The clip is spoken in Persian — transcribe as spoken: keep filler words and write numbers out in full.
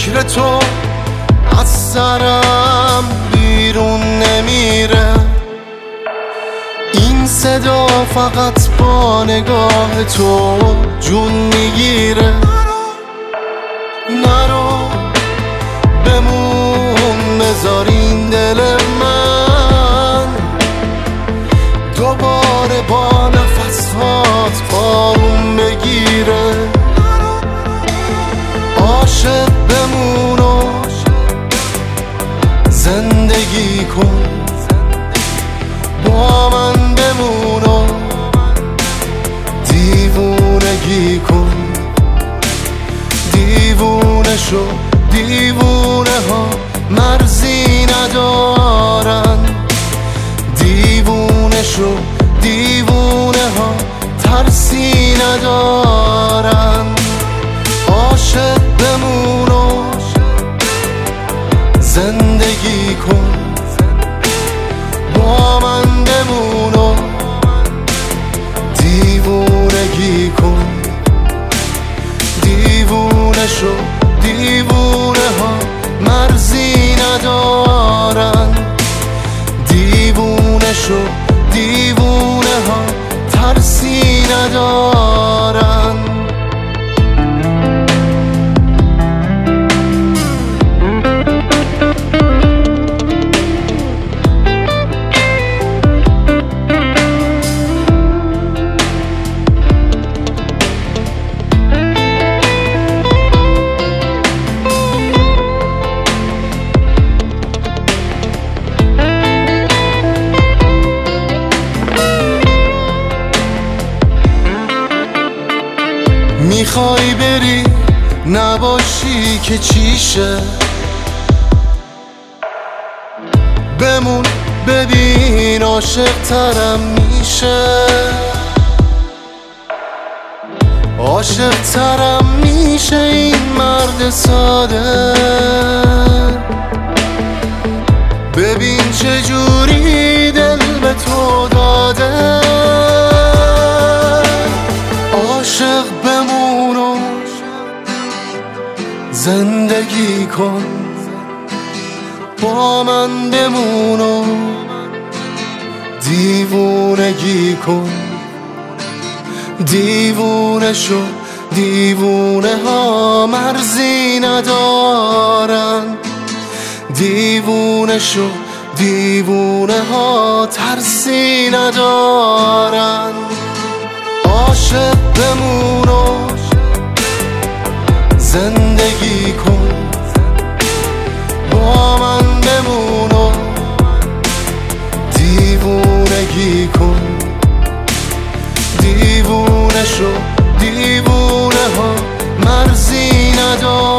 فکر تو از سرم بیرون نمیره. این صدا فقط با نگاه تو جون میگیره. نرو بمون بذار این دل من دوباره با نفسات آروم بگیره. عاشق بمون و زندگی کن، با من بمون و دیوونگی کن. دیوونه شو، دیوونه ها مرزی ندارن. دیوونه شو، دیوونه ها ترسی ندارن. عاشق بمون و زندگی کن، با من بمون و دیوونگی کن. دیوونه شو، دیوونه ها مرزی ندارن. دیوونه شو، دیوونه ها ترسی ندارن. میخوای بری نباشی که چیشه؟ بمون ببین عاشق ترم میشه. عاشق ترم میشه این مرد ساده. ببین چجوری دل به تو داده. عاشق بمون و زندگی کن، با من بمون و دیوونگی کن. دیوونه شو، دیوونه ها مرزی ندارن. دیوونه شو، دیوونه ها ترسی ندارن. عاشق بمون و زندگی کن، با من بمون و دیوونگی کن. دیوونه شو، دیوونه ها مرزی ندارن.